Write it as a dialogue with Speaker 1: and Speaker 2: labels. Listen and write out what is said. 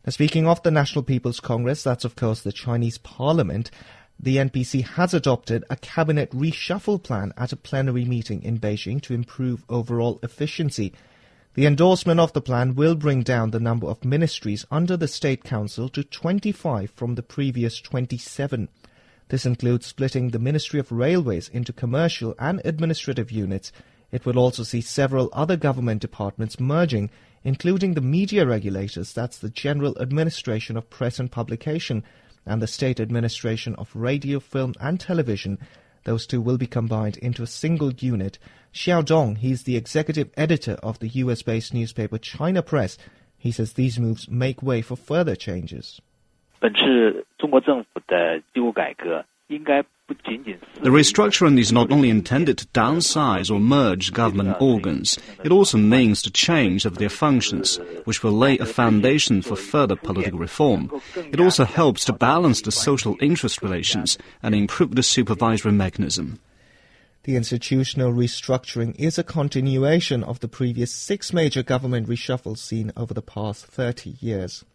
Speaker 1: Now, speaking of the National People's Congress, that's of course the Chinese Parliament, the NPC has adopted a cabinet reshuffle plan at a plenary meeting in Beijing to improve overall efficiency. The endorsement of the plan will bring down the number of ministries under the State Council to 25 from the previous 27. This includes splitting the Ministry of Railways into commercial and administrative units. It will also see several other government departments merging, including the media regulators, that's the General Administration of Press and Publication, and the State Administration of Radio, Film and Television. Those two will be combined into a single unit. Xiao Dong, he's the executive editor of the US-based newspaper China Press. He says these moves make way for further changes.
Speaker 2: The restructuring is not only intended to downsize or merge government organs, it also means the change of their functions, which will lay a foundation for further political reform. It also helps to balance the social interest relations and improve the supervisory mechanism.
Speaker 1: The institutional restructuring is a continuation of the previous 6 major government reshuffles seen over the past 30 years.